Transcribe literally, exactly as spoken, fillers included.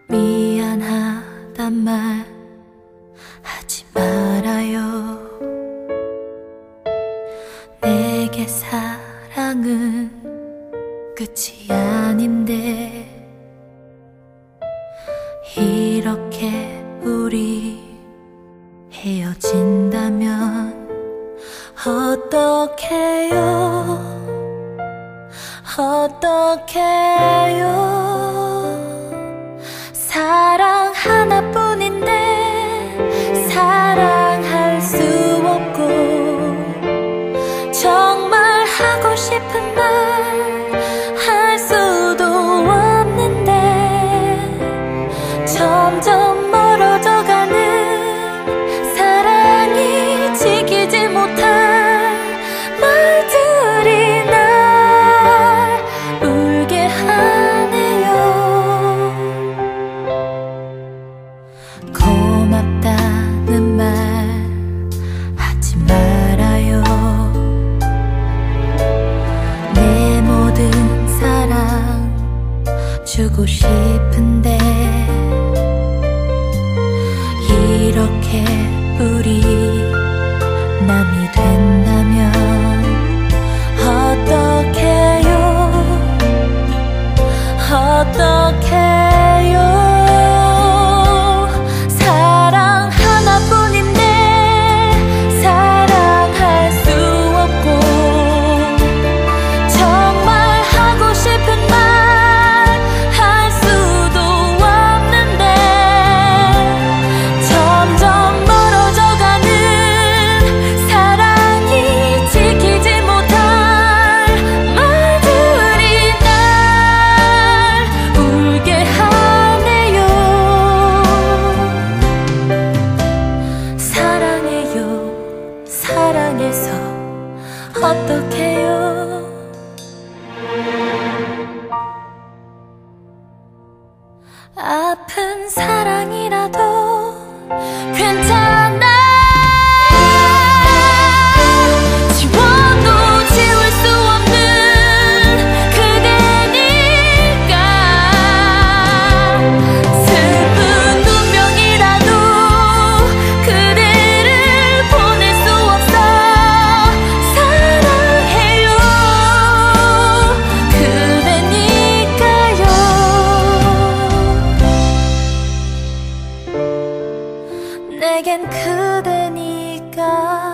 미안하단 말 하지 말아요. 내게 사랑은 끝이 아닌데 이렇게 우리 헤어진다면 어떡해요, 어떡해요. 사랑 하나뿐인데 사랑할 수 없고 정말 하고 싶은 말 할 수도 없는데 점점 멀어져가는 사랑이 지키지 못할 말들이 날 울게 하네요. 고맙다는 말 하지 말아요. 내 모든 사랑 주고 싶은데 이렇게 우리 남이 된다면 어떡해요, 어떡해요. 사랑 하나뿐인데 사랑할 수 없고 정말 하고 싶은 말 할 수도 없는데 점점 멀어져가는 사랑이 지키지 못할 말들이 날 울게 하네요. 사랑해요, 사랑해서 어떡해요. 아픈 사랑이라도 괜찮아. 지워도 지울 수 없는 그대니까 슬픈 운명이라도 그대를 보낼 수 없어. 사랑해요, 그대니까요. 내겐 그대니까.